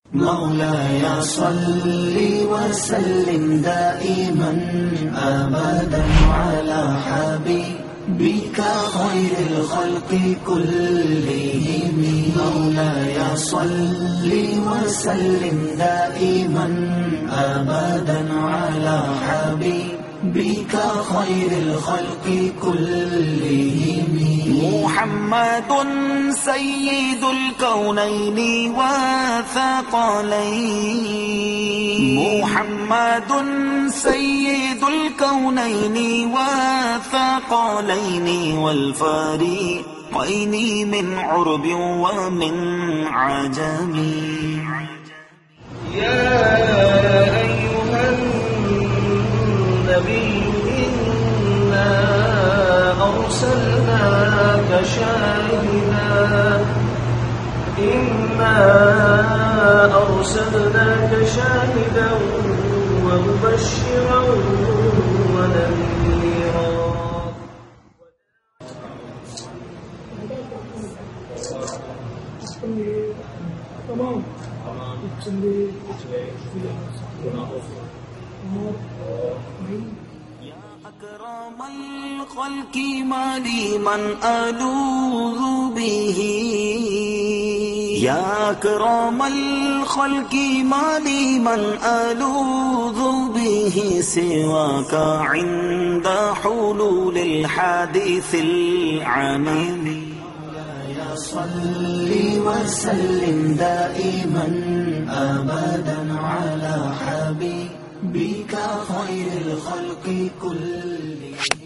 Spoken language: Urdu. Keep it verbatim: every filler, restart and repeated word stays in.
مولاي صل وسلم دائما أبدا على حبيبك خير الخلق كلهم. مولاي صل وسلم دائما أبدا على حبيبك خير الخلق كلهم. محمد سيد الكونين والثقلين. محمد سيد الكونين والثقلين والفريقين من عرب ومن عجم. يا أيها النبي إنا أرسلناك شاهدا إنا أرسلناك شاهدا ومبشرا ونذيرا. تمام يا أكرم الخلق ما لي من ألوذ به. يا أكرم الخلق ما لي من ألوذ به سواك عند حلول الحادث العميم. صل وسلم دائما أبدا على حبيبك خير الخلق كلهم.